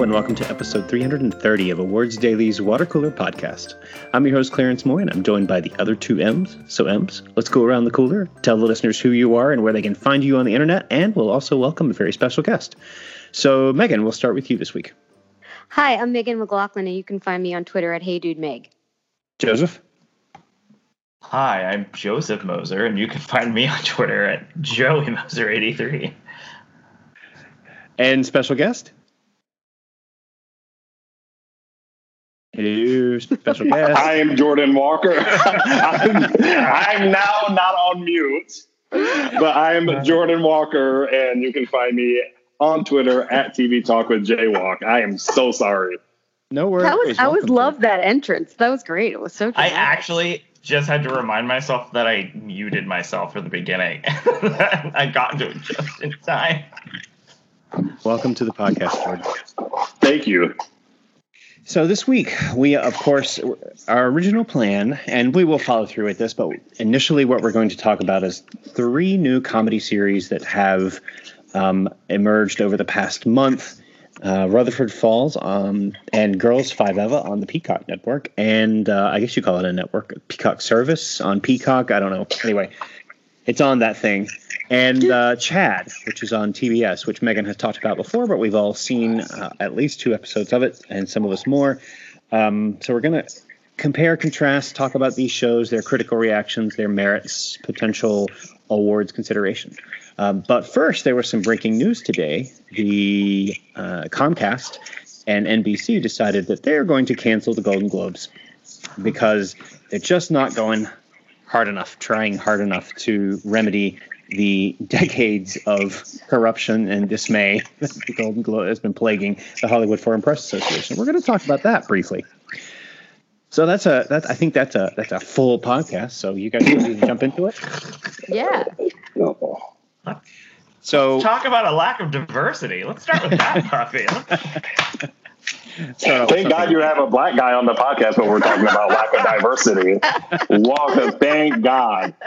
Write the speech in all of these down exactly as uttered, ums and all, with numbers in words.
and welcome to episode three hundred thirty of Awards Daily's Water Cooler Podcast. I'm your host, Clarence Moy, and I'm joined by the other two M's. So, M's, let's go around the cooler, tell the listeners who you are and where they can find you on the internet, and we'll also welcome a very special guest. So, Megan, we'll start with you this week. Hi, I'm Megan McLaughlin, and you can find me on Twitter at HeyDudeMeg. Joseph? Hi, I'm Joseph Moser, and you can find me on Twitter at Joey Moser eighty-three. And special guest? Hello, special guest. I am Jordan Walker. I'm, I'm now not on mute, but I'm Jordan Walker, and you can find me on Twitter at T V Talk with Jaywalk. I am so sorry. No worries. That was I always loved that entrance. That was great. It was so I actually just had to remind myself that I muted myself for the beginning. I got into it just in time. Welcome to the podcast, Jordan. Thank you. So this week, we, of course, our original plan, and we will follow through with this, but initially what we're going to talk about is three new comedy series that have um, emerged over the past month. Uh, Rutherford Falls um, and Girls Five Eva on the Peacock Network, and uh, I guess you call it a network, Peacock service on Peacock. I don't know. Anyway, it's on that thing. And uh, Chad, which is on T B S, which Megan has talked about before, but we've all seen uh, at least two episodes of it, and some of us more. Um, so we're going to compare, contrast, talk about these shows, their critical reactions, their merits, potential awards consideration. Um, but first, there was some breaking news today. The uh, Comcast and N B C decided that they're going to cancel the Golden Globes because they're just not going hard enough, trying hard enough to remedy the decades of corruption and dismay that the Golden Globe has been plaguing the Hollywood Foreign Press Association. We're going to talk about that briefly. So that's a that I think that's a that's a full podcast. So you guys ready to jump into it? Yeah. So Let's talk about a lack of diversity. Let's start with that, Puffy. Thank God you have a black guy on the podcast when we're talking about lack of diversity. Walker, thank God.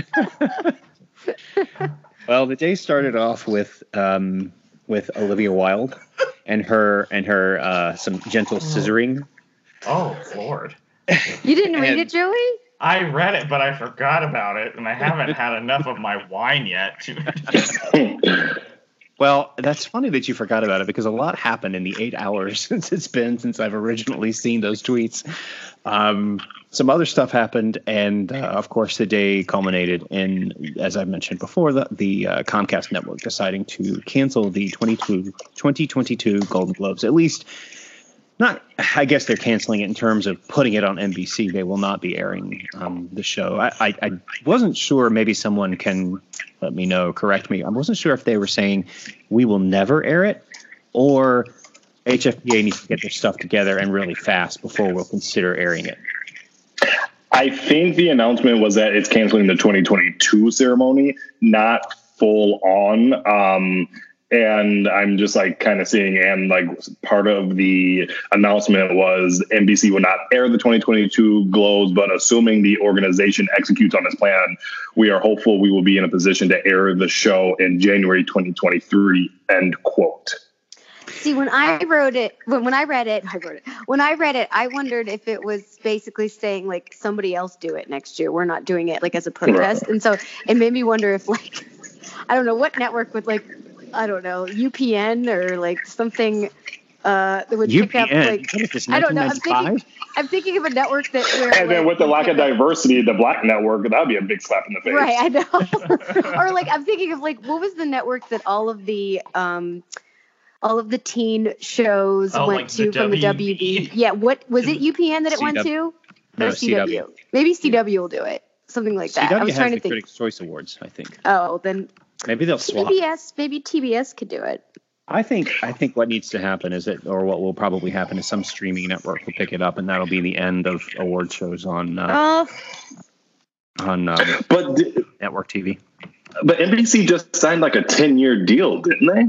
Well, the day started off with um, with Olivia Wilde and her and her uh, some gentle scissoring. Oh, Lord. You didn't read And- it, Joey? I read it, but I forgot about it, and I haven't had enough of my wine yet. To... Well, that's funny that you forgot about it because a lot happened in the eight hours since it's been since I've originally seen those tweets. Um, some other stuff happened, and uh, of course, the day culminated in, as I mentioned before, the, the uh, Comcast network deciding to cancel the twenty twenty-two Golden Globes. At least, not. I guess they're canceling it in terms of putting it on N B C. They will not be airing um, the show. I, I, I wasn't sure. Maybe someone can let me know, correct me. I wasn't sure if they were saying we will never air it, or H F P A needs to get their stuff together and really fast before we'll consider airing it. I think the announcement was that it's canceling the twenty twenty-two ceremony, not full on. Um, and I'm just like kind of seeing, and like part of the announcement was N B C will not air the twenty twenty-two Globes, but assuming the organization executes on its plan, we are hopeful we will be in a position to air the show in January twenty twenty-three, end quote. See, when I wrote it, when, when I read it, I wrote it. When I read it, I wondered if it was basically saying like somebody else do it next year. We're not doing it like as a protest. Right. And so it made me wonder if like, I don't know what network would like, I don't know, U P N or like something uh, that would U pick P N? up like, I don't know. I'm thinking, I'm thinking of a network that where, and then like, with the lack of diversity, the black network, that'd be a big slap in the face. Right, I know. Or like, I'm thinking of like, what was the network that all of the, um, all of the teen shows oh, went like to the from the W B. Yeah, what was it? U P N that it C W. went to? No, or C W. C W. Maybe C W will do it. Something like that. C W I was has trying the to think. Critics' Choice Awards, I think. Oh, then maybe they'll swap. T B S, maybe T B S could do it. I think I think what needs to happen is that, or what will probably happen is some streaming network will pick it up, and that'll be the end of award shows on uh, Uh, on um, But d- network T V. but N B C just signed like a ten-year deal, didn't they?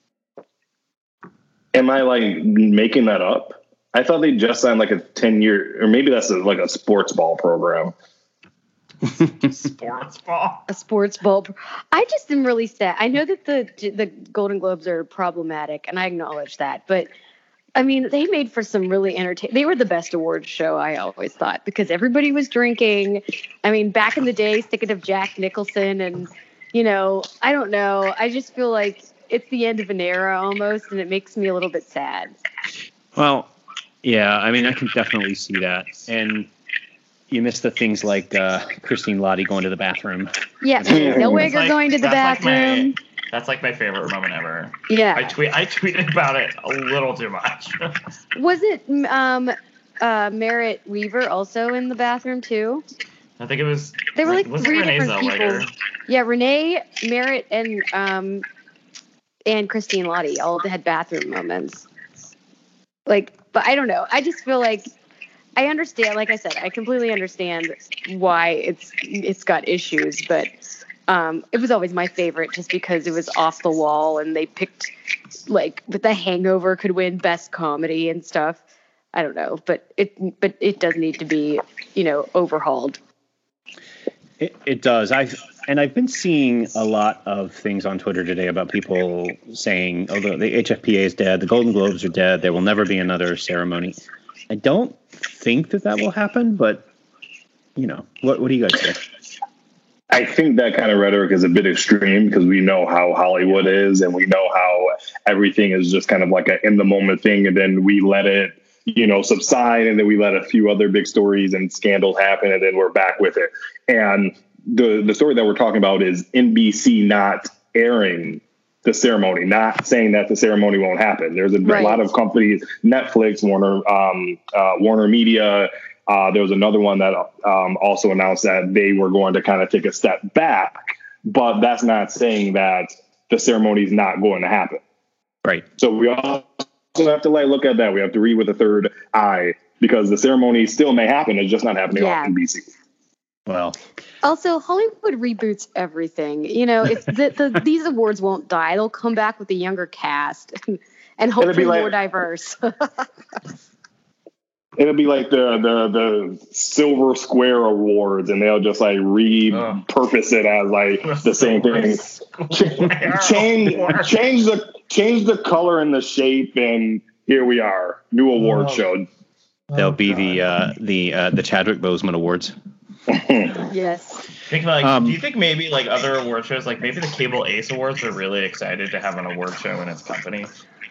Am I like making that up? I thought they just signed like a ten-year, or maybe that's a, like a sports ball program. Sports ball. a sports ball. I just am really sad. I know that the the Golden Globes are problematic, and I acknowledge that. But I mean, they made for some really entertaining. They were the best awards show, I always thought, because everybody was drinking. I mean, back in the day, thinking of Jack Nicholson, and you know, I don't know. I just feel like it's the end of an era almost, and it makes me a little bit sad. Well, yeah, I mean, I can definitely see that, and you miss the things like uh, Christine Lottie going to the bathroom. Yeah, Zellweger like, going to the bathroom. Like my, that's like my favorite moment ever. Yeah, I tweet. I tweeted about it a little too much. Was it um, uh, Merritt Weaver also in the bathroom too? I think it was. They were like was three Renee different Zellweger? people. Yeah, Renee, Merritt, and um, and Christine Lottie all had bathroom moments. Like, but I don't know. I just feel like I understand. Like I said, I completely understand why it's it's got issues, but. Um, it was always my favorite just because it was off the wall and they picked like with The Hangover could win best comedy and stuff. I don't know, but it but it does need to be, you know, overhauled. It, it does. I've and I've been seeing a lot of things on Twitter today about people saying, "Oh, the, the H F P A is dead. The Golden Globes are dead. There will never be another ceremony." I don't think that that will happen, but you know, what what do you guys say? I think that kind of rhetoric is a bit extreme because we know how Hollywood is and we know how everything is just kind of like an in the moment thing. And then we let it, you know, subside. And then we let a few other big stories and scandals happen. And then we're back with it. And the, the story that we're talking about is N B C not airing the ceremony, not saying that the ceremony won't happen. There's a, right. a lot of companies, Netflix, Warner, um, uh, Warner Media. Uh, there was another one that um, also announced that they were going to kind of take a step back, but that's not saying that the ceremony is not going to happen. Right. So we also have to like look at that. We have to read with a third eye because the ceremony still may happen. It's just not happening yeah. on N B C. Well, also Hollywood reboots everything. You know, it's the, the these awards won't die. They'll come back with a younger cast and, and hopefully like, more diverse. It'll be like the, the the Silver Square Awards, and they'll just like repurpose it as like the same thing. Ch- change change the change the color and the shape, and here we are, new award oh. show. There'll oh, be God. the uh, the uh, the Chadwick Boseman Awards. Yes. Think like, um, do you think maybe like other award shows, like maybe the Cable Ace Awards, are really excited to have an award show in its company?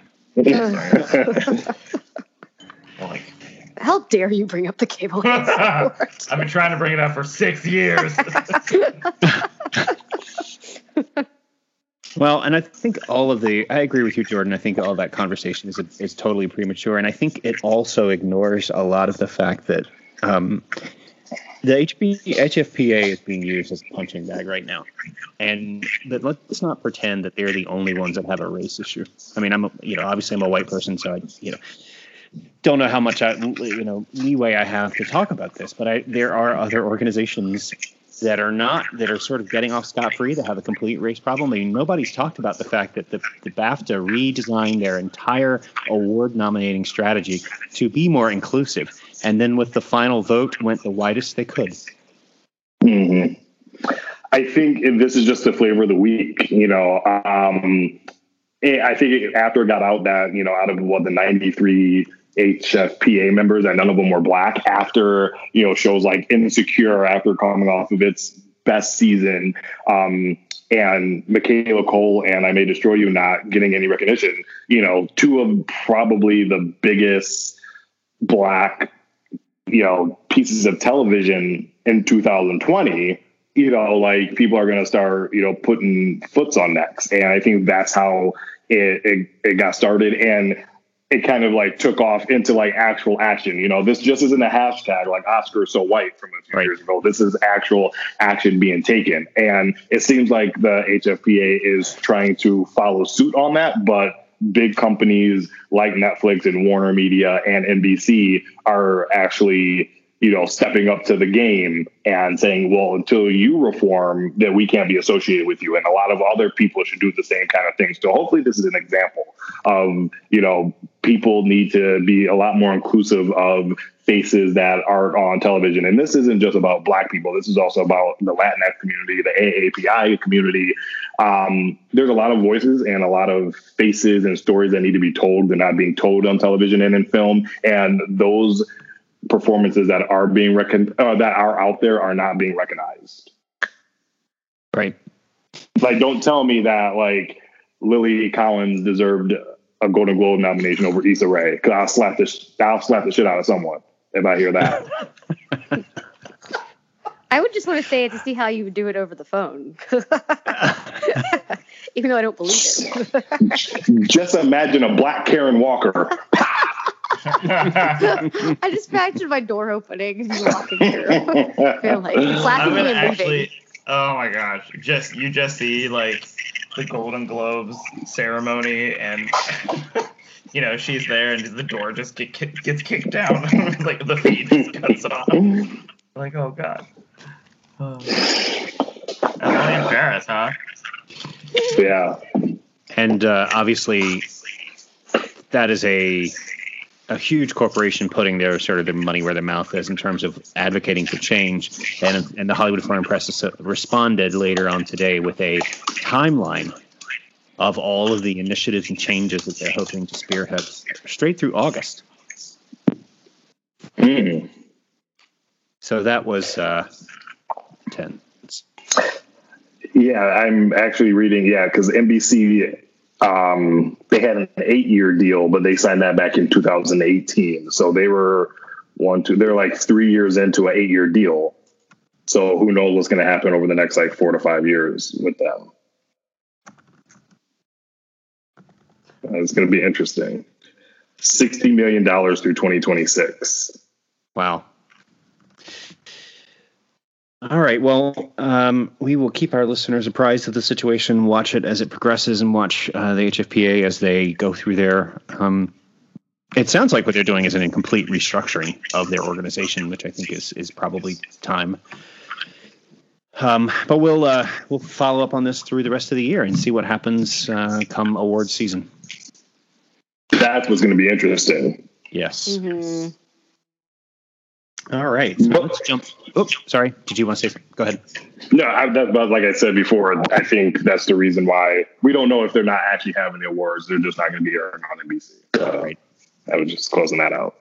Like. How dare you bring up the Cable Ace Awards? I've been trying to bring it up for six years. Well, and I think all of the, I agree with you, Jordan. I think all that conversation is is totally premature. And I think it also ignores a lot of the fact that um, the H F P A is being used as a punching bag right now. And that let's not pretend that they're the only ones that have a race issue. I mean, I'm, a, you know, obviously I'm a white person, so I, you know, don't know how much I, you know, leeway I have to talk about this, but I, there are other organizations that are not, that are sort of getting off scot-free that have a complete race problem. I mean, nobody's talked about the fact that the, the BAFTA redesigned their entire award nominating strategy to be more inclusive. And then with the final vote went the widest they could. Mm-hmm. I think this is just the flavor of the week, you know, um, I think after it got out that, you know, out of what the ninety-three H F P A members and none of them were black, after, you know, shows like Insecure, after coming off of its best season, um, and Michaela Cole and I May Destroy You not getting any recognition, you know, two of probably the biggest black, you know, pieces of television in two thousand twenty, you know, like people are going to start, you know, putting foots on necks. And I think that's how it, it, it got started. And it kind of like took off into like actual action. You know, this just isn't a hashtag like Oscar so white from a few right. years ago. This is actual action being taken. And it seems like the H F P A is trying to follow suit on that, but big companies like Netflix and Warner Media and N B C are actually, you know, stepping up to the game and saying, well, until you reform, that we can't be associated with you. And a lot of other people should do the same kind of thing. So hopefully this is an example of, you know, people need to be a lot more inclusive of faces that are on television. And this isn't just about black people. This is also about the Latinx community, the A A P I community, Um, there's a lot of voices and a lot of faces and stories that need to be told. They're not being told on television and in film. And those performances that are being recon- uh, that are out there are not being recognized. Right. Like, don't tell me that like Lily Collins deserved a Golden Globe nomination over Issa Rae, because I'll slap this, I'll slap the shit out of someone if I hear that. I would just want to say it to see how you would do it over the phone. Even though I don't believe it. Just imagine a black Karen Walker. I just pictured my door opening and you walking through. Feel like I'm slapping gonna me and actually. leaving. Oh my gosh! Just you just see like the Golden Globes ceremony, and you know she's there, and the door just get, gets kicked down. Like the feed just cuts it off. Like, oh god. Oh. That's only in Paris, huh? Yeah. And uh, obviously, that is a a huge corporation putting their sort of their money where their mouth is in terms of advocating for change. And and the Hollywood Foreign Press has responded later on today with a timeline of all of the initiatives and changes that they're hoping to spearhead straight through August. Mm. So that was uh, ten. Yeah, I'm actually reading, yeah, because N B C, um, they had an eight-year deal, but they signed that back in two thousand eighteen. So they were one, two, they're like three years into an eight-year deal. So who knows what's going to happen over the next like four to five years with them. Uh, it's going to be interesting. sixty million dollars through twenty twenty-six. Wow. All right. Well, um, we will keep our listeners apprised of the situation, watch it as it progresses, and watch uh, the H F P A as they go through their. Um, it sounds like what they're doing is an incomplete restructuring of their organization, which I think is is probably time. Um, but we'll uh, we'll follow up on this through the rest of the year and see what happens uh, come awards season. That was going to be interesting. Yes. Mm-hmm. All right. So let's jump. Oh, sorry. Did you want to say something? Go ahead. No, I, that, but like I said before, I think that's the reason why we don't know if they're not actually having the awards. They're just not going to be airing on N B C. So Right. I was just closing that out.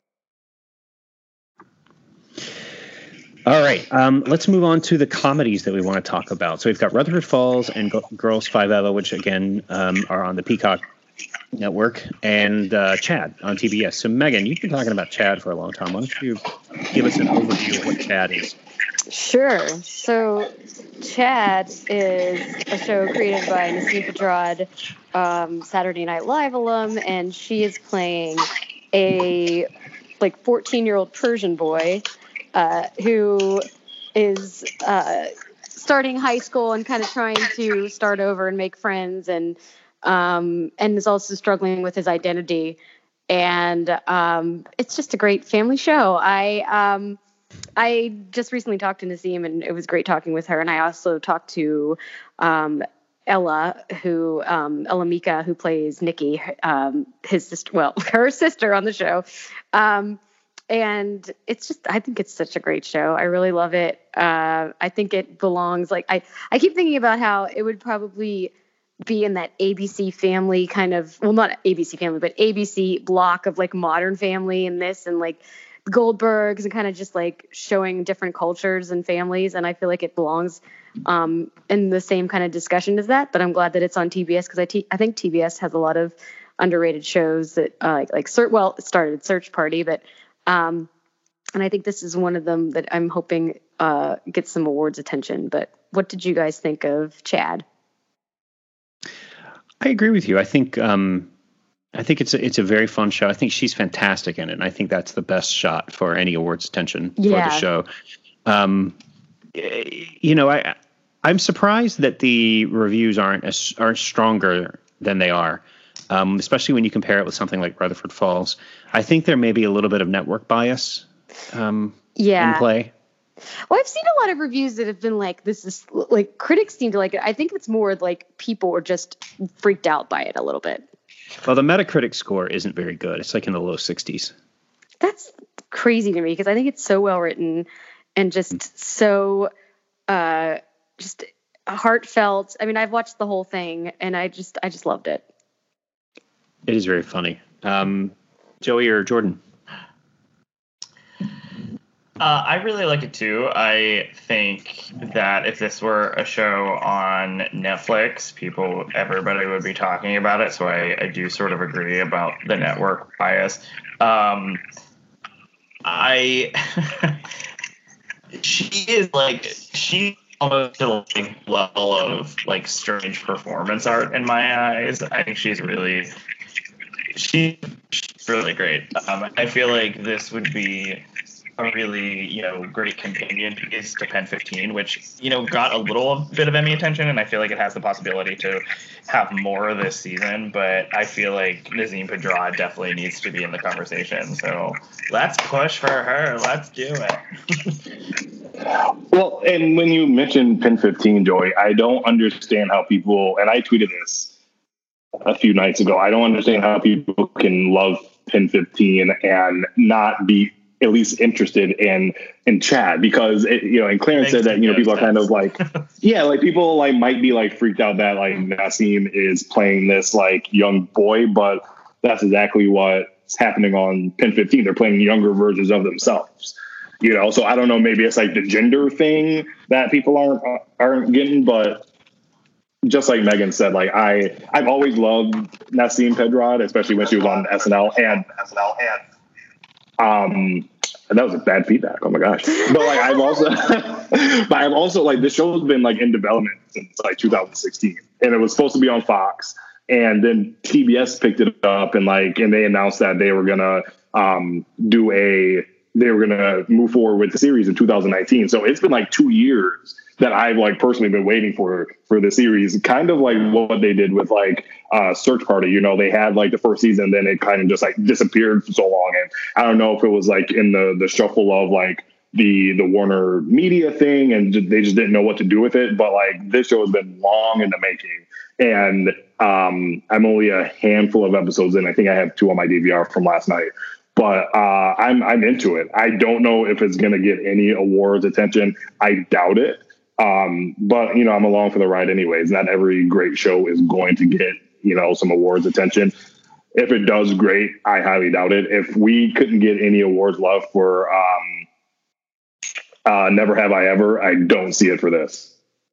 All right. Um, let's move on to the comedies that we want to talk about. So we've got Rutherford Falls and G- Girls Five Eva, which again um, are on the Peacock Network, and uh, Chad on T B S. So Megan, you've been talking about Chad for a long time. Why don't you give us an overview of what Chad is? Sure. So Chad is a show created by Nasim Pedrad, um, Saturday Night Live alum, and she is playing a like fourteen-year-old Persian boy uh, who is uh, starting high school and kind of trying to start over and make friends, and um, and is also struggling with his identity. And um, it's just a great family show. I um, I just recently talked to Nasim, and it was great talking with her. And I also talked to um, Ella, who um, Ella Mika, who plays Nikki, um, his sister, well, her sister on the show. Um, and it's just, I think it's such a great show. I really love it. Uh, I think it belongs. Like I, I keep thinking about how it would probably be in that A B C Family kind of, well, not A B C Family, but A B C block of like Modern Family and this and like Goldbergs and kind of just like showing different cultures and families. And I feel like it belongs um, in the same kind of discussion as that. But I'm glad that it's on T B S because I, t- I think T B S has a lot of underrated shows that uh, like, like well, it started Search Party, but um, and I think this is one of them that I'm hoping uh, gets some awards attention. But what did you guys think of Chad? I agree with you. I think um, I think it's a, it's a very fun show. I think she's fantastic in it. And I think that's the best shot for any awards attention Yeah. for the show. Um, you know, I I'm surprised that the reviews aren't as, aren't stronger than they are, um, especially when you compare it with something like Rutherford Falls. I think there may be a little bit of network bias um, Yeah. in play. Well, I've seen a lot of reviews that have been like, this is like critics seem to like it. I think it's more like people are just freaked out by it a little bit. Well, the Metacritic score isn't very good. It's like in the low sixties. That's crazy to me because I think it's so well written and just so uh, just heartfelt. I mean, I've watched the whole thing, and I just I just loved it. It is very funny. Um, Joey or Jordan? Uh, I really like it too. I think that if this were a show on Netflix, people, everybody would be talking about it. So I, I do sort of agree about the network bias. Um, I, she is like, she almost to like level of like strange performance art in my eyes. I think she's really, she's really great. Um, I feel like this would be a really, you know, great companion piece to Pen fifteen, which, you know, got a little bit of Emmy attention, and I feel like it has the possibility to have more this season, but I feel like Nazeem Pedrad definitely needs to be in the conversation, so let's push for her. Let's do it. Well, and when you mentioned Pen fifteen, Joey, I don't understand how people, and I tweeted this a few nights ago, I don't understand how people can love Pen fifteen and not be at least interested in in Chad, because it, you know, and Clarence said that, you know, people are kind of like, yeah, like people like might be like freaked out that like Naseem is playing this like young boy, but that's exactly what's happening on Pen fifteen. They're playing younger versions of themselves, you know. So I don't know, maybe it's like the gender thing that people aren't aren't getting, but just like Megan said, like I I've always loved Naseem Pedrad, especially when she was on S N L and S N L and. Um, and that was a bad feedback. Oh my gosh! But like I've also, but I've also like this show's been like in development since like two thousand sixteen, and it was supposed to be on Fox, and then T B S picked it up, and like and they announced that they were gonna um, do a they were gonna move forward with the series in two thousand nineteen. So it's been like two years that I've like personally been waiting for for the series, kind of like what they did with like uh, Search Party. You know, they had like the first season, then it kind of just like disappeared for so long. And I don't know if it was like in the the shuffle of like the the Warner Media thing, and they just didn't know what to do with it. But like this show has been long in the making, and um, I'm only a handful of episodes in. I think I have two on my D V R from last night. But uh, I'm I'm into it. I don't know if it's going to get any awards attention. I doubt it. Um, but, you know, I'm along for the ride anyways. Not every great show is going to get, you know, some awards attention. If it does, great. I highly doubt it. If we couldn't get any awards love for um, uh, Never Have I Ever, I don't see it for this.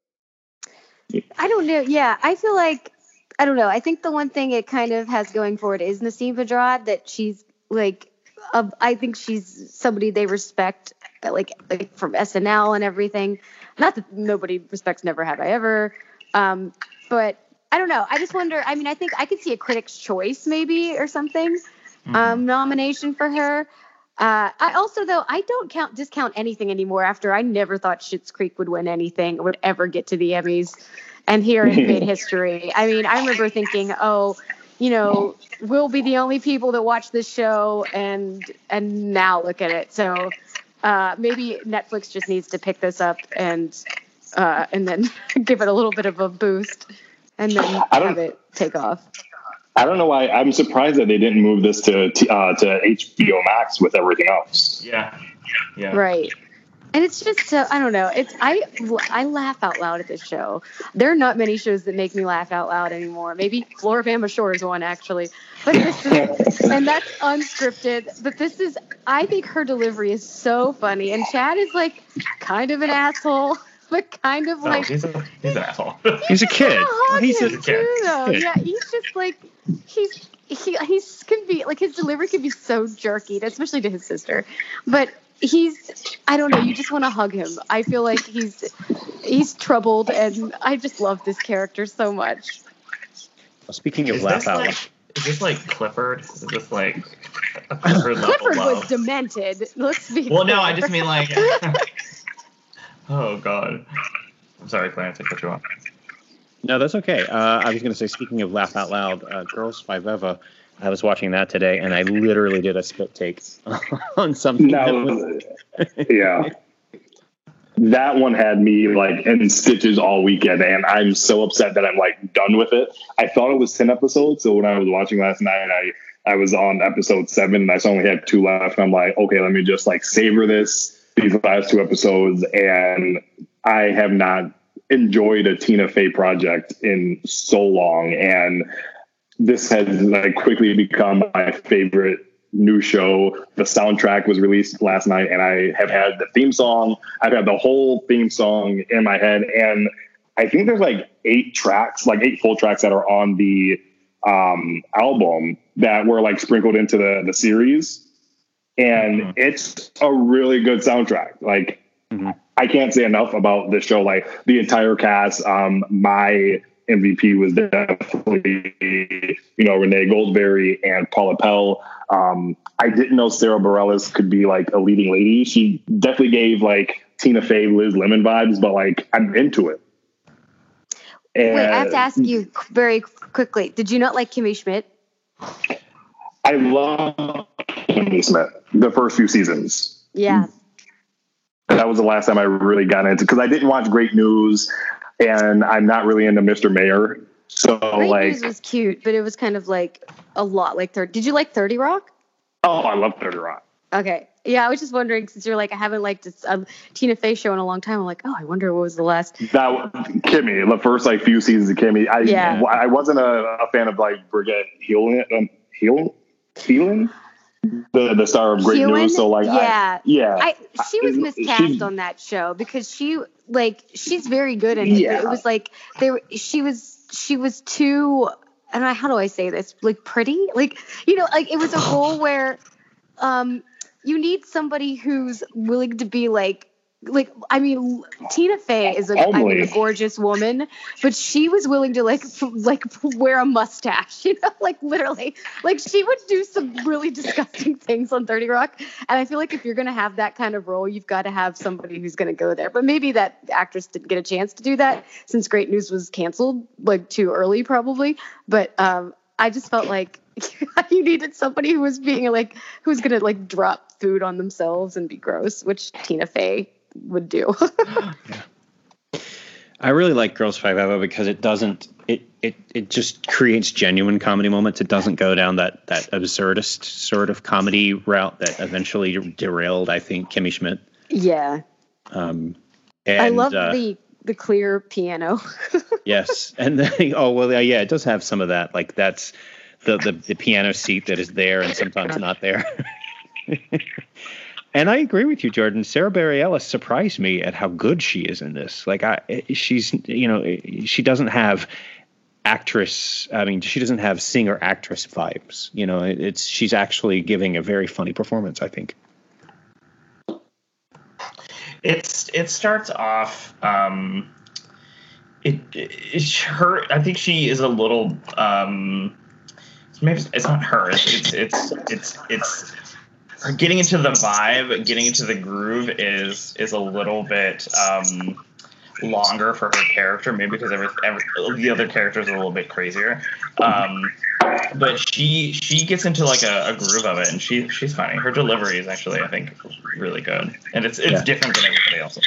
I don't know. Yeah, I feel like, I don't know. I think the one thing it kind of has going for it is Naseem Pedrad, that she's like, uh, I think she's somebody they respect, like, like from S N L and everything. Not that nobody respects Never Have I Ever, um, but I don't know. I just wonder. I mean, I think I could see a Critics' Choice maybe or something mm-hmm. um, nomination for her. Uh, I also, though, I don't count discount anything anymore. After I never thought Schitt's Creek would win anything or would ever get to the Emmys, and here it made history. I mean, I remember thinking, oh, you know, we'll be the only people that watch this show, and and now look at it. So. Uh, maybe Netflix just needs to pick this up and uh, and then give it a little bit of a boost and then have it take off. I don't know why. I'm surprised that they didn't move this to uh, to H B O Max with everything else. Yeah, yeah, right. And it's just so I don't know. It's I I laugh out loud at this show. There are not many shows that make me laugh out loud anymore. Maybe Floribama Shore is one actually, but this is, and that's unscripted. But this is I think her delivery is so funny, and Chad is like kind of an asshole, but kind of like oh, he's, a, he's an asshole. He's a kid. He's a kid. Too, though. Yeah, he's just like he's he he's can be like his delivery can be so jerky, especially to his sister, but. He's, I don't know, you just want to hug him. I feel like he's he's troubled, and I just love this character so much. Well, speaking of is laugh out, like, is this like Clifford? Is this like a Clifford level Clifford love? was demented. Let's be Well, clear. no, I just mean like. Oh God, I'm sorry, Clarence, I cut you off. No, that's okay. Uh, I was going to say, speaking of laugh out loud, uh, Girls Five Eva. I was watching that today, and I literally did a spit take on something. No, was... yeah, that one had me like in stitches all weekend, and I'm so upset that I'm like done with it. I thought it was ten episodes, so when I was watching last night, I I was on episode seven, and I only had two left. And I'm like, okay, let me just like savor this these last two episodes, and I have not enjoyed a Tina Fey project in so long, and this has like quickly become my favorite new show. The soundtrack was released last night, and I have had the theme song. I've had the whole theme song in my head, and I think there's like eight tracks, like eight full tracks that are on the um, album that were like sprinkled into the the series, and mm-hmm. it's a really good soundtrack. Like mm-hmm. I can't say enough about this show. Like the entire cast. Um, my M V P was definitely, you know, Renee Goldberry and Paula Pell. Um, I didn't know Sarah Bareilles could be like a leading lady. She definitely gave like Tina Fey, Liz Lemon vibes, but like I'm into it. And wait, I have to ask you very quickly. Did you not like Kimmy Schmidt? I love Kimmy Schmidt the first few seasons. Yeah. That was the last time I really got into, because I didn't watch Great News. And I'm not really into Mister Mayor. So Great like News was cute, but it was kind of like a lot like thirty. Did you like thirty Rock? Oh, I love thirty Rock. Okay. Yeah, I was just wondering, since you're like, I haven't liked a, a Tina Fey show in a long time. I'm like, oh, I wonder what was the last. That Kimmy, the first like few seasons of Kimmy. I yeah. I wasn't a, a fan of like Brigitte Heelan, um, Heelan, Heelan, the the star of Great Heelan? News. So like, yeah, I, yeah, I, she was I, miscast she, on that show because she like she's very good in it. Yeah. But it was like there she was she was too. I don't know, how do I say this? Like pretty, like you know, like it was a role where, um. you need somebody who's willing to be like, like, I mean, Tina Fey is a, I mean, a gorgeous woman, but she was willing to like, f- like wear a mustache, you know, like literally, like she would do some really disgusting things on thirty Rock. And I feel like if you're going to have that kind of role, you've got to have somebody who's going to go there. But maybe that actress didn't get a chance to do that since Great News was canceled like too early, probably. But um, I just felt like you needed somebody who was being like, who's going to like drop food on themselves and be gross, which Tina Fey would do. Yeah. I really like Girls Five Eva because it doesn't, it, it, it just creates genuine comedy moments. It doesn't go down that, that absurdist sort of comedy route that eventually derailed, I think, Kimmy Schmidt. Yeah. Um, and, I love uh, the, the clear piano. Yes. And then, oh, well, yeah, it does have some of that. Like that's the, the, the piano seat that is there and sometimes not there. And I agree with you, Jordan. Sarah Bareilles surprised me at how good she is in this. Like, I, she's, you know, she doesn't have actress. I mean, she doesn't have singer actress vibes. You know, it's she's actually giving a very funny performance, I think. It's it starts off. Um, it it's her. I think she is a little. Um, maybe it's not her. It's it's it's it's. Her getting into the vibe, getting into the groove is is a little bit um, longer for her character, maybe because every, every the other characters are a little bit crazier. Um, but she she gets into like a, a groove of it, and she she's funny. Her delivery is actually, I think, really good, and it's it's yeah. different than everybody else.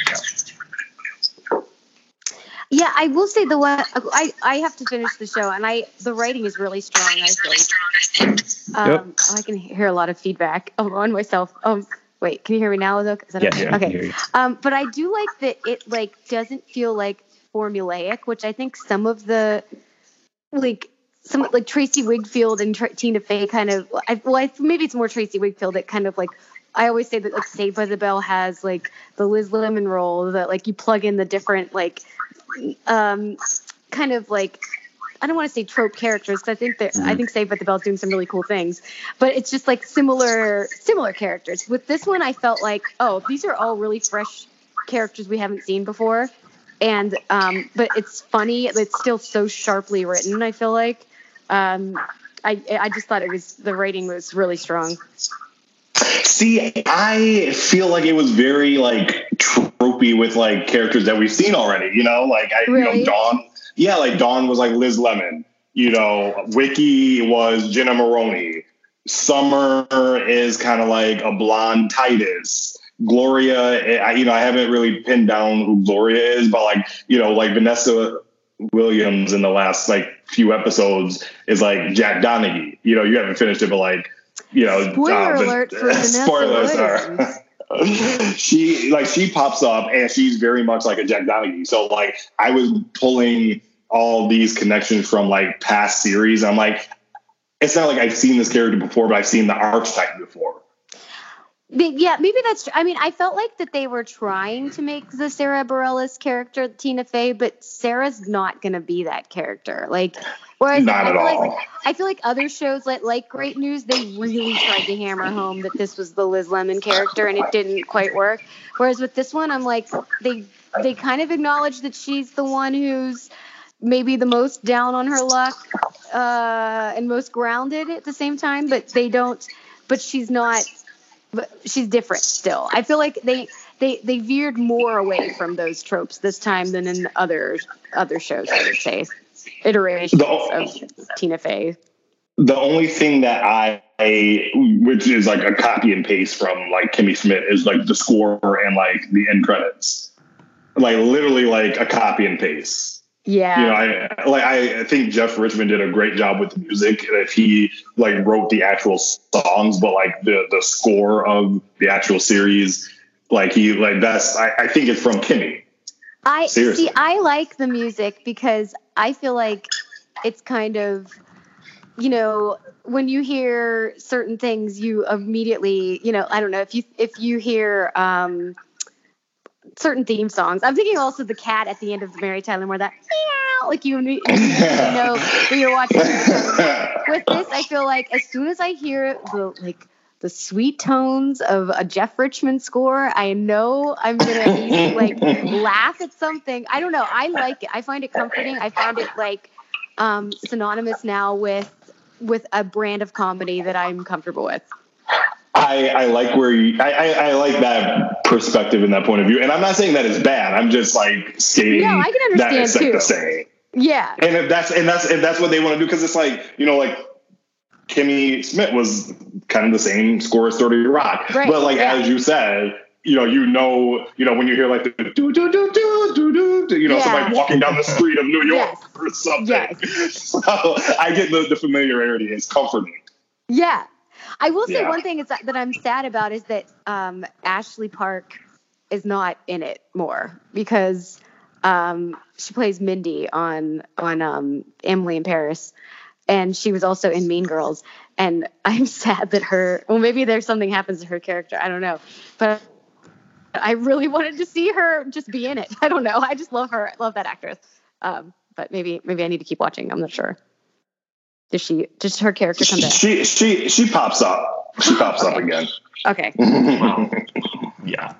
Yeah, I will say the one I, I have to finish the show, and I the writing is really strong. I think. Um, yep. oh, I can hear a lot of feedback oh, on myself. Um, wait, can you hear me now? Is that yes, okay? Yeah, okay. Um, but I do like that it like doesn't feel like formulaic, which I think some of the like some like Tracy Wigfield and Tra- Tina Fey kind of. I, well, I, maybe it's more Tracy Wigfield that kind of like. I always say that like Saved by the Bell has like the Liz Lemon role that like you plug in the different like. Um, kind of like I don't want to say trope characters because I think that mm-hmm. I think Saved by the Bell is doing some really cool things, but it's just like similar similar characters. With this one, I felt like oh, these are all really fresh characters we haven't seen before, and um, but it's funny. It's still so sharply written. I feel like um, I I just thought it was the writing was really strong. See, I feel like it was very like tropey with like characters that we've seen already. You know, like I, really? you know, Dawn. Yeah, like Dawn was like Liz Lemon. You know, Wiki was Jenna Maroney. Summer is kind of like a blonde Titus. Gloria, I, you know, I haven't really pinned down who Gloria is, but like you know, like Vanessa Williams in the last like few episodes is like Jack Donaghy. You know, you haven't finished it, but like. You know, spoiler uh, alert for Vanessa spoilers Williams. are. she like she pops up and she's very much like a Jack Donaghy. So like I was pulling all these connections from like past series. I'm like, it's not like I've seen this character before, but I've seen the archetype before. Yeah, maybe that's true. I mean, I felt like that they were trying to make the Sarah Bareilles character Tina Fey, but Sarah's not going to be that character. Like, whereas not I at feel all. like I feel like other shows like like Great News, they really tried to hammer home that this was the Liz Lemon character, and it didn't quite work. Whereas with this one, I'm like, they they kind of acknowledge that she's the one who's maybe the most down on her luck uh, and most grounded at the same time, but they don't. But she's not. But she's different still. I feel like they, they they veered more away from those tropes this time than in other other shows, I would say. Iterations The- of Tina Fey. The only thing that I, which is like a copy and paste from like Kimmy Schmidt, is like the score and like the end credits. Like literally like a copy and paste. Yeah. You know, I like I think Jeff Richmond did a great job with the music. If he like wrote the actual songs, but like the the score of the actual series, like he like that's I, I think it's from Kimmy. I Seriously. see. I like the music because I feel like it's kind of, you know, when you hear certain things, you immediately, you know, I don't know if you if you hear. Um, certain theme songs. I'm thinking also the cat at the end of the Mary Tyler Moore, that meow, like you, you know when you're watching. With this, I feel like as soon as I hear the like the sweet tones of a Jeff Richmond score, I know I'm gonna be, like laugh at something. I don't know. I like it. I find it comforting. I found it like um, synonymous now with with a brand of comedy that I'm comfortable with. I, I like where you, I, I, I like that perspective and that point of view. And I'm not saying that it's bad. I'm just like stating No, I can that understand it's like too. the same. Yeah. And if that's and that's if that's what they want to do, because it's like, you know, like Kimmy Schmidt was kind of the same score as thirty Rock. Right, But like yeah. as you said, you know, you know, you know, when you hear like the do do do do do do do, you know, Yeah. somebody walking down the street of New York Yes. or something. Yes. So I get the, the familiarity. It's comforting. Yeah. I will say Yeah. one thing is that, that I'm sad about is that um, Ashley Park is not in it more because um, she plays Mindy on on um, Emily in Paris, and she was also in Mean Girls. And I'm sad that her, well, maybe there's something happens to her character. I don't know, but I really wanted to see her just be in it. I don't know. I just love her. I love that actress. Um, but maybe maybe I need to keep watching. I'm not sure. Does she? Does her character come back? She she she pops up. She pops up again. Okay. Well, yeah.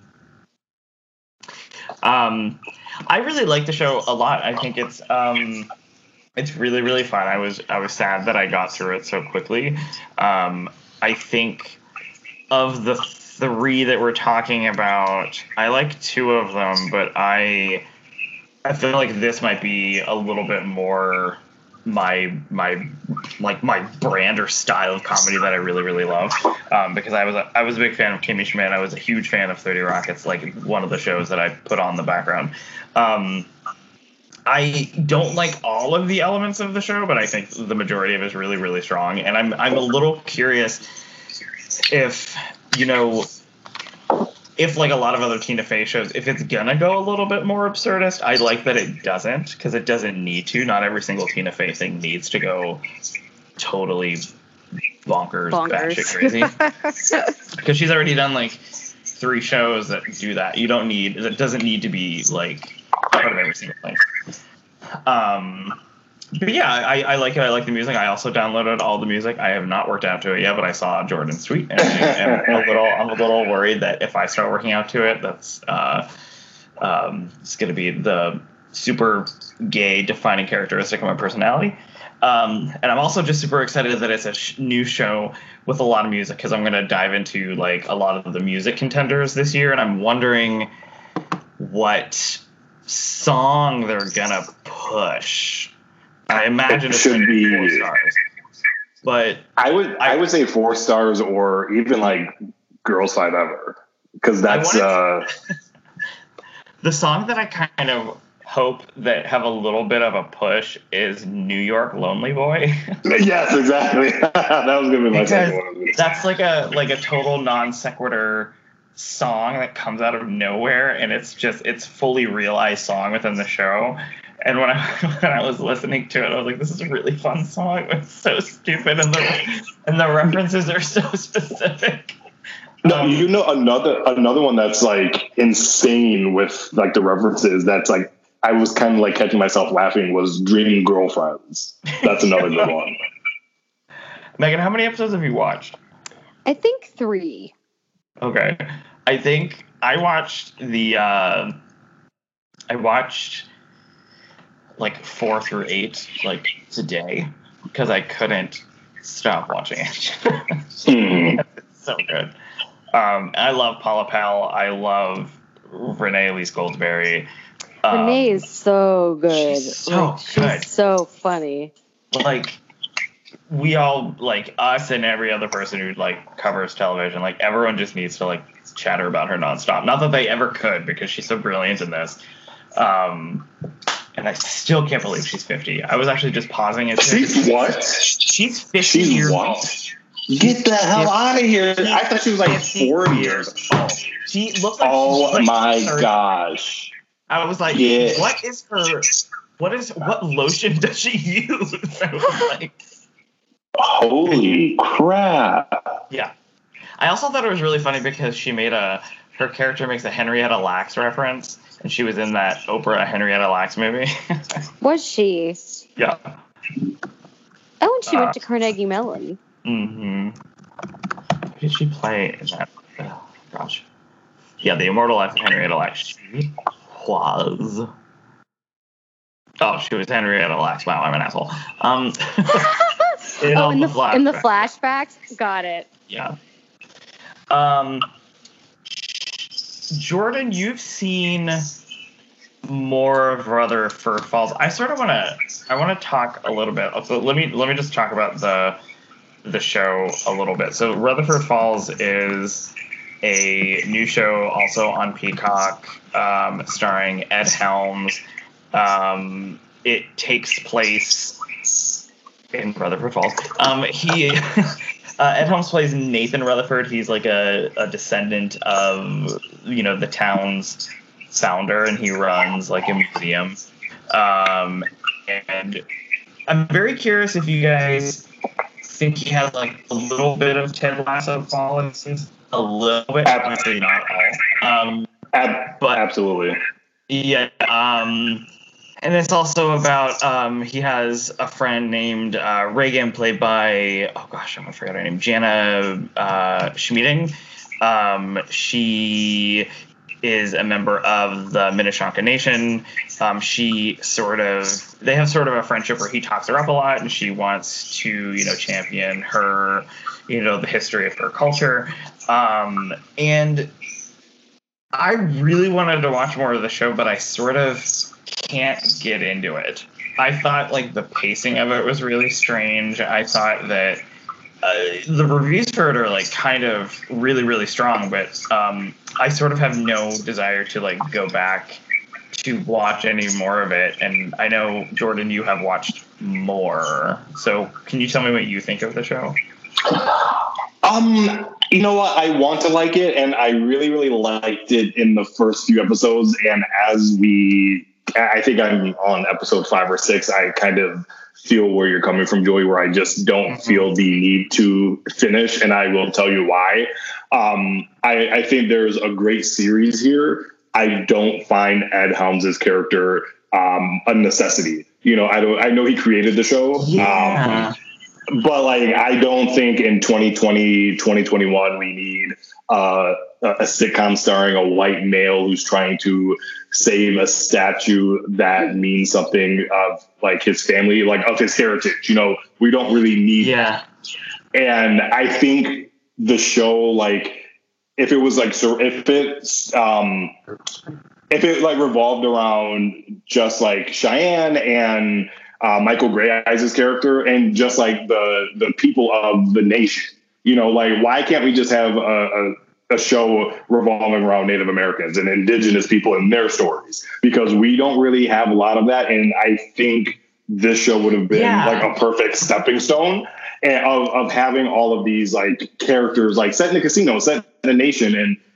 Um, I really like the show a lot. I think it's um, it's really really fun. I was I was sad that I got through it so quickly. Um, I think of the three that we're talking about, I like two of them, but I I feel like this might be a little bit more my my like my brand or style of comedy that I really really love, um, because I was a, I was a big fan of Kimmy Schmidt. I was a huge fan of thirty Rock. It's like one of the shows that I put on the background. Um, I don't like all of the elements of the show, but I think the majority of it is really really strong. And I'm I'm a little curious if you know. If, like a lot of other Tina Fey shows, if it's gonna go a little bit more absurdist, I like that it doesn't, because it doesn't need to. Not every single Tina Fey thing needs to go totally bonkers, Bonkers. batshit crazy. Because she's already done, like, three shows that do that. You don't need, it doesn't need to be, like, part of every single thing. Um... But yeah, I, I like it. I like the music. I also downloaded all the music. I have not worked out to it yet, but I saw Jordan's tweet, and I'm a little, I'm a little worried that if I start working out to it, that's uh, um, it's going to be the super gay defining characteristic of my personality. Um, and I'm also just super excited that it's a sh- new show with a lot of music, because I'm going to dive into like a lot of the music contenders this year, and I'm wondering what song they're gonna push. I imagine It it's should gonna be be- four stars. But I would I, I- would say four stars or even like Girls Five Ever, because that's I uh wanted the song that I kind of hope that have a little bit of a push is New York Lonely Boy. yes, exactly. That was gonna be my Because second one. that's like a like a total non sequitur song that comes out of nowhere, and it's just it's fully realized song within the show. And when I when I was listening to it, I was like, "This is a really fun song. It's so stupid, and the and the references are so specific." No, Um, you know another another one that's like insane with like the references. That's like I was kind of like catching myself laughing. Was Dreaming Girlfriends? That's another good one. Megan, how many episodes have you watched? I think three. Okay, I think I watched the. Uh, I watched like four through eight like today because I couldn't stop watching it. Hmm. It's so good. Um, I love Paula Pal. I love Renee Elise Goldsberry. Um, Renee is so good. she's so like, she's good. so funny. Like we all like us and every other person who like covers television. Like everyone just needs to like chatter about her nonstop. Not that they ever could because she's so brilliant in this. Um, and I still can't believe she's fifty. I was actually just pausing it. She's what? She's fifty She's years what? old. Get the hell out of here! I thought she was like fifty forty years years old. She looked like Oh she's like my thirty. gosh! I was like, Yeah. what is her? What is what lotion does she use? I was like, Holy crap! yeah. I also thought it was really funny because she made a her character makes a Henrietta Lacks reference, and she was in that Oprah Henrietta Lacks movie. Was she? Yeah. Oh, and she Uh, went to Carnegie Mellon. Mm-hmm. Who did she play in that? Oh, gosh. Yeah, The Immortal Life of Henrietta Lacks. She was. Oh, she was Henrietta Lacks. Wow, I'm an asshole. Um. in oh, all in the flashbacks. in the flashbacks. Got it. Yeah. Um. Jordan, you've seen more of Rutherford Falls. I sort of want to. I want to talk a little bit. So let me let me just talk about the the show a little bit. So Rutherford Falls is a new show also on Peacock, um, starring Ed Helms. Um, it takes place in Rutherford Falls. Um, he uh, Ed Helms plays Nathan Rutherford. He's like a, a descendant of you know the town's founder, and he runs like a museum. Um, and I'm very curious if you guys think he has like a little bit of Ted Lasso qualities, a little bit, obviously not all. Um, Ab- but absolutely. yeah, um, and it's also about um, he has a friend named uh, Reagan, played by oh gosh, I'm gonna forget her name, Jana uh, Schmieding. Um, she is a member of the Minnesota Nation. Um, she sort of, they have sort of a friendship where he talks her up a lot, and she wants to, you know, champion her, you know, the history of her culture. Um, and I really wanted to watch more of the show, but I sort of can't get into it. I thought like the pacing of it was really strange. I thought that uh, the reviews for it are like kind of really, really strong, but um, I sort of have no desire to like go back to watch any more of it. And I know, Jordan, you have watched more. So can you tell me what you think of the show? Um, you know what? I want to like it, and I really, really liked it in the first few episodes. And as we, I think I'm on episode five or six, I kind of feel where you're coming from, Joey, where I just don't mm-hmm. feel the need to finish, and I will tell you why. Um, I, I think there's a great series here. I don't find Ed Helms' character um, a necessity. You know, I don't. I know he created the show. Yeah. Um, But like, I don't think in twenty twenty, twenty twenty-one, we need uh, a sitcom starring a white male who's trying to save a statue that means something of like his family, like of his heritage. You know, we don't really need. Yeah. And I think the show, like, if it was like, so if it's, um, if it like revolved around just like Cheyenne and Uh, Michael Gray as his character, and just like the the people of the nation, you know, like why can't we just have a, a, a show revolving around Native Americans and indigenous people and their stories? Because we don't really have a lot of that, and I think this show would have been yeah. like a perfect stepping stone and of, of having all of these like characters like set in a casino, set in a nation, and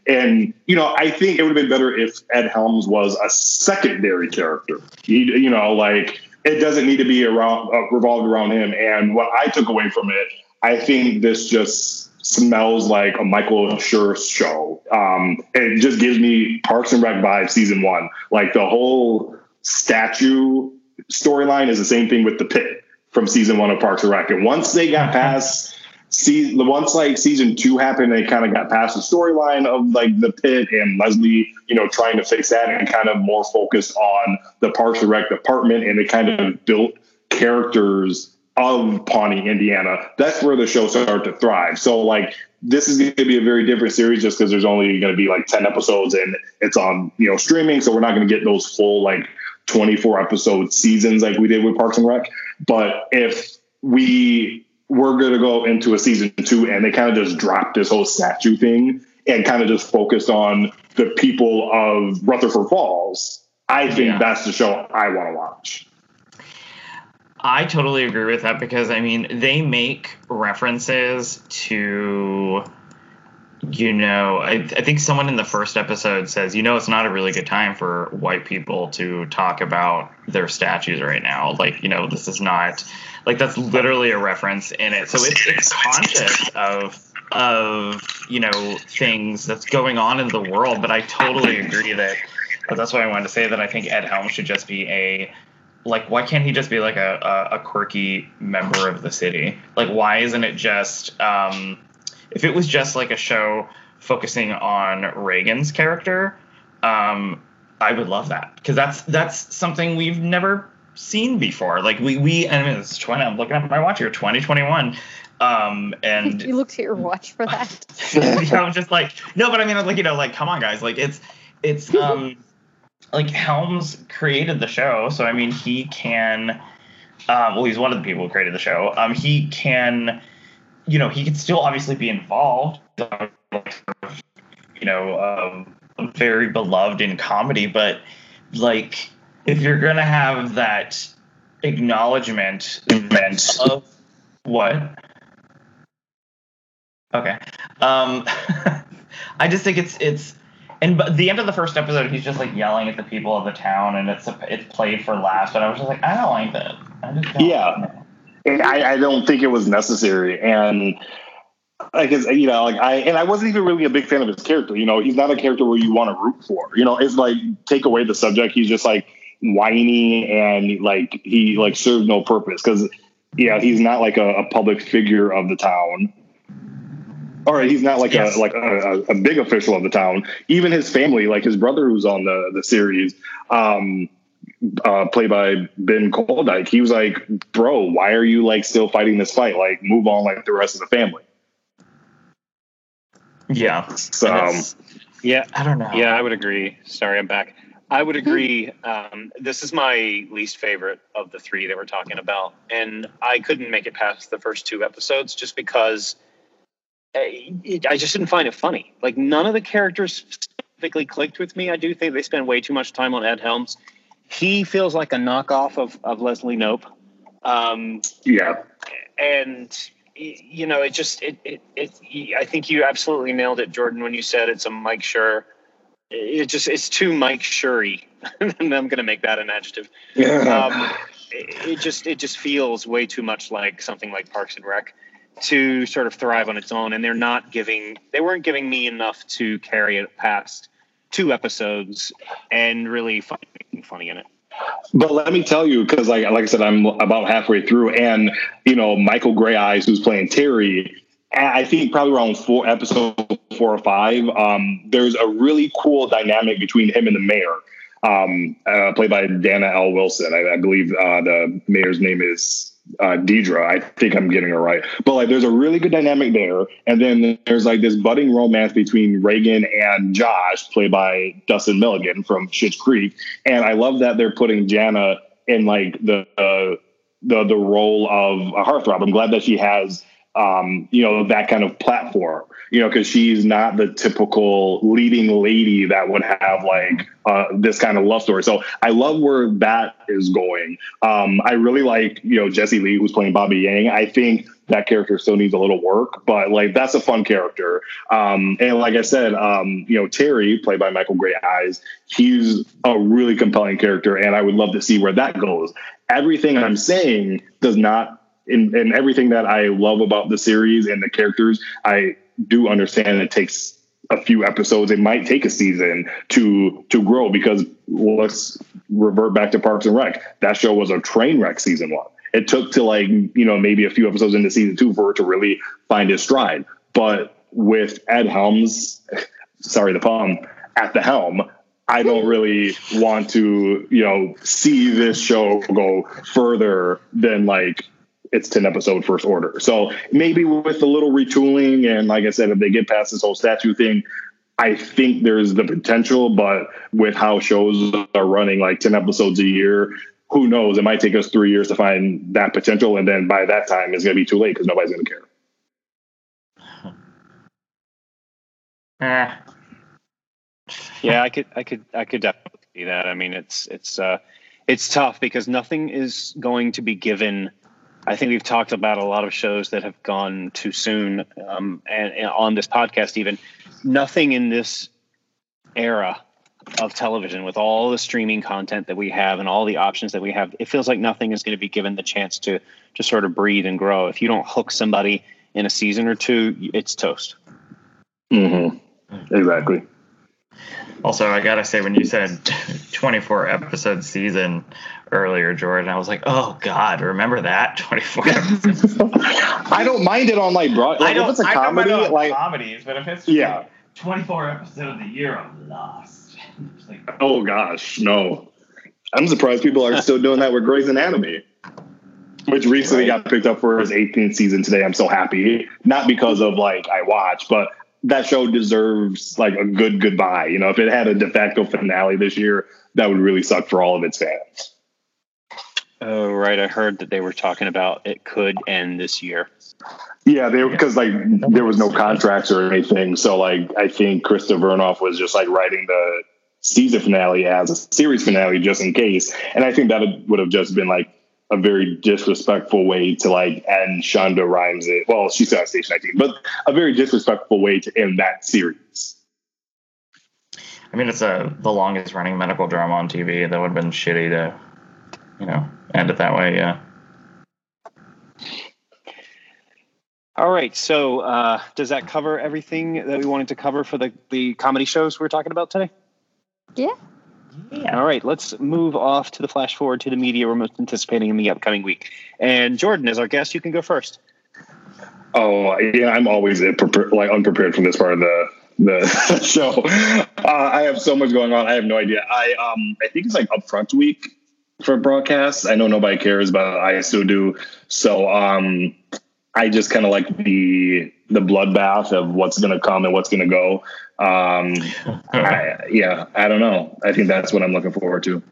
And, you know, I think it would have been better if Ed Helms was a secondary character. He, you know, like it doesn't need to be around uh, revolved around him. And what I took away from it, I think this just smells like a Michael Schur show. Um, it just gives me Parks and Rec vibes season one. Like the whole statue storyline is the same thing with the pit from season one of Parks and Rec. And once they got past See, the once like season two happened, they kind of got past the storyline of like the pit and Leslie, you know, trying to fix that and kind of more focused on the Parks and Rec department, and they kind of built characters of Pawnee, Indiana. That's where the show started to thrive. So like this is going to be a very different series just because there's only going to be like ten episodes and it's on, you know, streaming. So we're not going to get those full like twenty-four episode seasons like we did with Parks and Rec. But if we we're going to go into a season two and they kind of just dropped this whole statue thing and kind of just focused on the people of Rutherford Falls, I think yeah. that's the show I want to watch. I totally agree with that because, I mean, they make references to, you know, I, I think someone in the first episode says, you know, it's not a really good time for white people to talk about their statues right now. Like, you know, this is not... Like, that's literally a reference in it. So it's, it's conscious of, of, you know, things that's going on in the world. But I totally agree that, but that's why I wanted to say that I think Ed Helms should just be a, like, why can't he just be like a, a, a quirky member of the city? Like, why isn't it just, um, if it was just like a show focusing on Reagan's character, um, I would love that. Because that's, that's something we've never seen before. Like we we I mean it's twenty I'm looking at my watch here, twenty twenty-one, um and you looked at your watch for that. Yeah, I'm just like no but I mean like you know like come on guys, like it's it's um like Helms created the show, so I mean he can um well he's one of the people who created the show. Um he can you know he can still obviously be involved, you know um very beloved in comedy, but like if you're going to have that acknowledgement of what? Okay. Um, I just think it's, it's, and but the end of the first episode, he's just like yelling at the people of the town and it's, a, it's played for laughs. But I was just like, I don't like that. I just don't yeah. Like I, I don't think it was necessary. And like, you know, like I, and I wasn't even really a big fan of his character. You know, he's not a character where you want to root for, you know, it's like, take away the subject. He's just like, whiny and like he like served no purpose because yeah he's not like a, a public figure of the town, or he's not like yes. a like a, a big official of the town. Even his family, like his brother who's on the the series, um uh played by Ben Koldyke, he was like, bro, why are you like still fighting this fight? Like move on like the rest of the family. Yeah. So um, yeah I don't know. Yeah, I would agree. Sorry, I'm back. I would agree. Um, this is my least favorite of the three that we're talking about. And I couldn't make it past the first two episodes just because I, it, I just didn't find it funny. Like none of the characters specifically clicked with me. I do think they spend way too much time on Ed Helms. He feels like a knockoff of, of Leslie Knope. Um, yeah. And, you know, it just, it, it, it, I think you absolutely nailed it, Jordan, when you said it's a Mike Schur. It just it's too Mike Schur-y. I'm going to make that an adjective. Yeah. Um, it, it just it just feels way too much like something like Parks and Rec to sort of thrive on its own. And they're not giving they weren't giving me enough to carry it past two episodes and really finding funny in it. But let me tell you, because like like I said, I'm about halfway through, and you know Michael Gray Eyes, who's playing Terry. I think probably around four episode four or five, um, there's a really cool dynamic between him and the mayor, um, uh, played by Dana L. Wilson. I, I believe uh, the mayor's name is uh, Deidre. I think I'm getting it right. But like, there's a really good dynamic there. And then there's like this budding romance between Reagan and Josh, played by Dustin Milligan from Schitt's Creek. And I love that they're putting Jana in like the uh, the the role of a heartthrob. I'm glad that she has um, you know, that kind of platform, you know, because she's not the typical leading lady that would have like uh, this kind of love story. So I love where that is going. Um, I really like, you know, Jessie Lee, who's playing Bobby Yang. I think that character still needs a little work, but like that's a fun character. Um, and like I said, um, you know, Terry, played by Michael Gray Eyes, he's a really compelling character, and I would love to see where that goes. Everything I'm saying does not. In, in everything that I love about the series and the characters, I do understand it takes a few episodes. It might take a season to to grow, because let's revert back to Parks and Rec. That show was a train wreck season one. It took to like, you know, maybe a few episodes into season two for it to really find its stride. But with Ed Helms, sorry, the pun, at the helm, I don't really want to, you know, see this show go further than like it's ten episode First Order. So maybe with a little retooling, and like I said, if they get past this whole statue thing, I think there's the potential. But with how shows are running like ten episodes a year, who knows? It might take us three years to find that potential, and then by that time it's going to be too late because nobody's going to care. Eh. Yeah, I could, I could, I could definitely see that. I mean, it's, it's, uh, it's tough because nothing is going to be given. I think we've talked about a lot of shows that have gone too soon, um, and, and on this podcast, even nothing in this era of television, with all the streaming content that we have and all the options that we have, it feels like nothing is going to be given the chance to to sort of breathe and grow. If you don't hook somebody in a season or two, it's toast. Mm-hmm. Exactly. Also, I gotta say, when you said twenty-four episode season earlier, Jordan, I was like, oh God, remember that twenty-four episodes? I don't mind it on like broad. Like, I don't. if it's a I comedy, don't mind it on like comedies, but if it's yeah, like twenty-four episodes a year, I'm lost. It's like, oh gosh, no. I'm surprised people are still doing that with Grey's Anatomy, which recently Right. got picked up for his eighteenth season today. I'm so happy, not because of like I watch, but that show deserves like a good goodbye. You know, if it had a de facto finale this year, that would really suck for all of its fans. Oh, right. I heard that they were talking about it could end this year. Yeah, they because like there was no contracts or anything, so like I think Krista Vernoff was just like writing the season finale as a series finale just in case, and I think that would have just been like a very disrespectful way to like end Shonda Rhimes. It well, she's still on Station nineteen, but a very disrespectful way to end that series. I mean, it's a the longest running medical drama on T V. That would have been shitty to, you know, end it that way. Yeah. All right. So uh, does that cover everything that we wanted to cover for the, the comedy shows we're talking about today? Yeah. Yeah. All right. Let's move off to the flash forward to the media we're most anticipating in the upcoming week. And Jordan, as our guest, you can go first. Oh yeah, I'm always prepar- like unprepared for this part of the the show. Uh, I have so much going on. I have no idea. I um I think it's like upfront week for broadcasts. I know nobody cares, but I still do. So um I just kind of like the the bloodbath of what's going to come and what's going to go. Um, I, yeah, I don't know. I think that's what I'm looking forward to.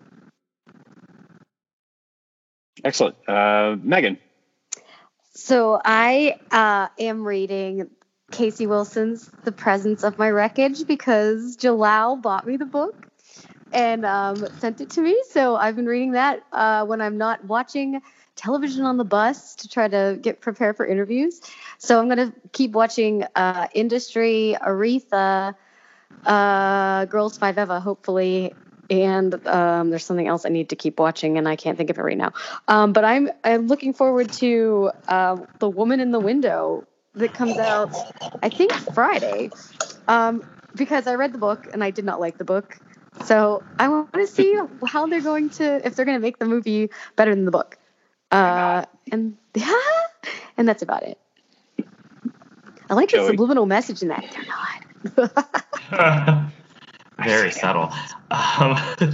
Excellent. Uh, Megan. So I uh, am reading Casey Wilson's The Presence of My Wreckage because Jalal bought me the book and um, sent it to me. So I've been reading that uh, when I'm not watching television on the bus to try to get prepared for interviews. So I'm going to keep watching uh, Industry, Aretha, uh, Girls Five Eva, hopefully. And um, there's something else I need to keep watching, and I can't think of it right now. Um, but I'm I'm looking forward to uh, The Woman in the Window that comes out, I think, Friday, um, because I read the book and I did not like the book. So I want to see how they're going to, if they're going to make the movie better than the book. Uh, and yeah, and that's about it. I like the Joey. subliminal message in that. They're not. Very subtle. Um,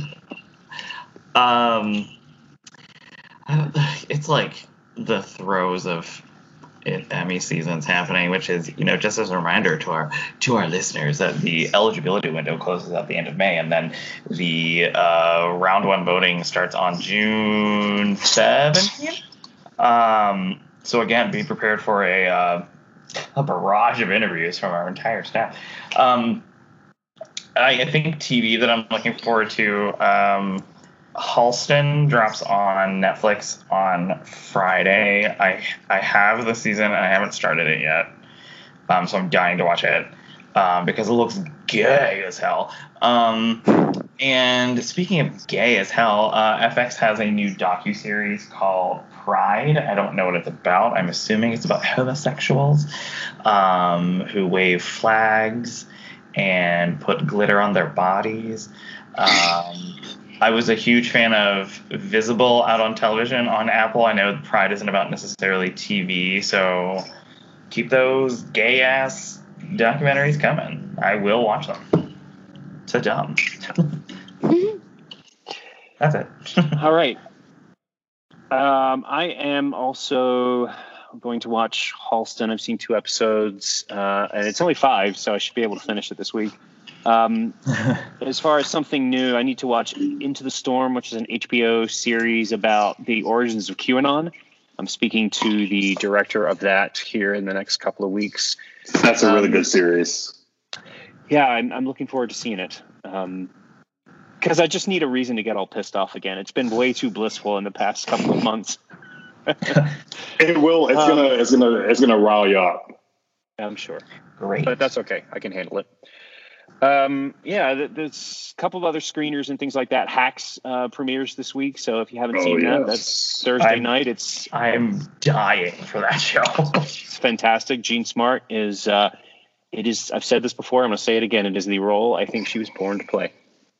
um, it's like the throes of it, Emmy seasons happening, which is, you know, just as a reminder to our to our listeners that the eligibility window closes at the end of May, and then the uh, round one voting starts on June seventeenth. Um, so again, be prepared for a uh, a barrage of interviews from our entire staff. Um, I, I think T V that I'm looking forward to. Um, Halston drops on Netflix on Friday. I I have the season and I haven't started it yet, um, so I'm dying to watch it um, because it looks gay as hell. Um, and speaking of gay as hell, uh, F X has a new docuseries called Pride. I don't know what it's about. I'm assuming it's about homosexuals um, who wave flags and put glitter on their bodies. Um, I was a huge fan of Visible out on television on Apple. I know Pride isn't about necessarily T V, so keep those gay-ass documentaries coming. I will watch them. So dumb. That's it. All right. Um, I am also going to watch Halston. I've seen two episodes, uh, and it's only five, so I should be able to finish it this week. Um, as far as something new, I need to watch Into the Storm, which is an H B O series about the origins of QAnon. I'm speaking to the director of that here in the next couple of weeks. That's a really um, good series. Yeah, I'm, I'm looking forward to seeing it. Um, because I just need a reason to get all pissed off again. It's been way too blissful in the past couple of months. It will. It's um, gonna. It's gonna. It's gonna rile you up. I'm sure. Great. But that's okay. I can handle it. Um, yeah, there's a couple of other screeners and things like that. Hacks uh, premieres this week, so if you haven't oh, seen yes. that, that's Thursday I'm, night. It's I'm dying for that show. It's fantastic. Jean Smart is. Uh, it is. I've said this before. I'm going to say it again. It is the role I think she was born to play.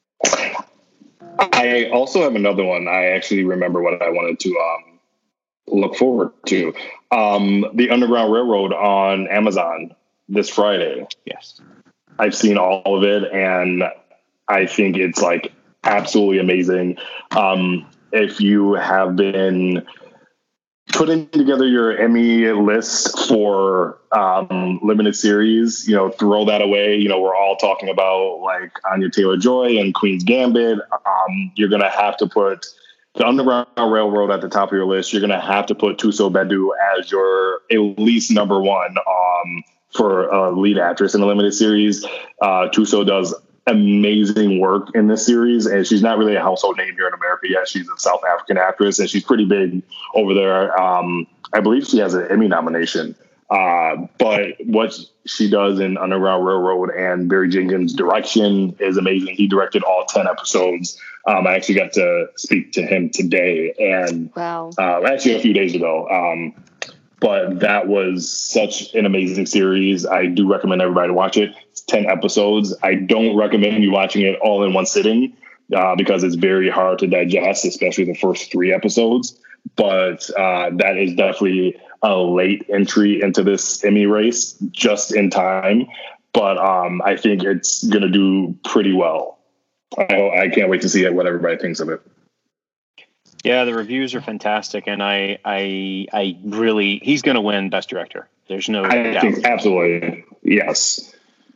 I also have another one. I actually remember what I wanted to um, look forward to. Um, the Underground Railroad on Amazon this Friday. Yes. I've seen all of it, and I think it's like absolutely amazing. Um, if you have been putting together your Emmy list for um, limited series, you know, throw that away. You know, we're all talking about like Anya Taylor-Joy and Queen's Gambit. Um, you're going to have to put the Underground Railroad at the top of your list. You're going to have to put Thuso Bedu as your at least number one um, for a lead actress in a limited series. Uh, Thuso does amazing work in this series, and she's not really a household name here in America yet. She's a South African actress, and she's pretty big over there. Um, I believe she has an Emmy nomination. Uh, but what she does in Underground Railroad and Barry Jenkins' direction is amazing. He directed all ten episodes. Um, I actually got to speak to him today, and wow. uh, actually a few days ago. Um, But that was such an amazing series. I do recommend everybody to watch it. It's ten episodes. I don't recommend you watching it all in one sitting uh, because it's very hard to digest, especially the first three episodes. But uh, that is definitely a late entry into this Emmy race, just in time. But um, I think it's going to do pretty well. I, I can't wait to see it, what everybody thinks of it. Yeah, the reviews are fantastic, and I, I, I really, he's going to win Best Director. There's no I doubt. think absolutely, yes.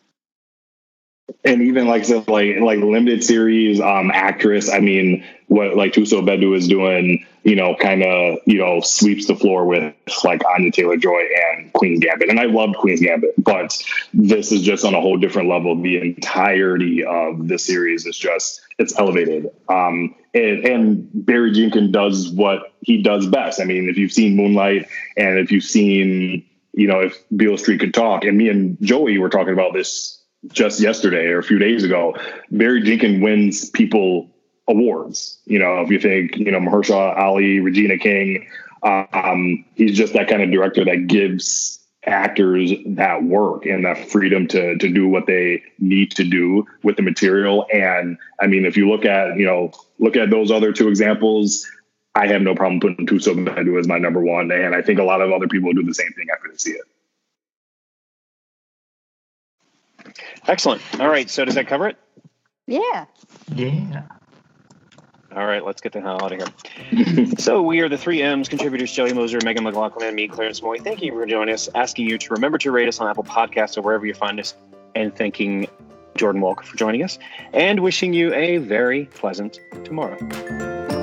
And even like so, like like limited series um, actress. I mean, what like Thuso Bedu is doing, you know, kind of you know sweeps the floor with like Anya Taylor-Joy and Queen's Gambit. And I loved Queen's Gambit, but this is just on a whole different level. The entirety of the series is just it's elevated. Um, and, and Barry Jenkins does what he does best. I mean, if you've seen Moonlight, and if you've seen, you know, if Beale Street Could Talk, and me and Joey were talking about this just yesterday or a few days ago, Barry Jenkins wins people awards. You know, if you think, you know, Mahershala Ali, Regina King, um, he's just that kind of director that gives actors that work and that freedom to to do what they need to do with the material. And I mean, if you look at, you know, look at those other two examples, I have no problem putting Thuso Bedu as my number one. And I think a lot of other people will do the same thing after they see it. Excellent. All right. So does that cover it? Yeah. Yeah. All right. Let's get the hell out of here. So we are the three M's contributors, Joey Moser, Megan McLaughlin, and me, Clarence Moy. Thank you for joining us, asking you to remember to rate us on Apple Podcasts or wherever you find us, and thanking Jordan Walker for joining us, and wishing you a very pleasant tomorrow.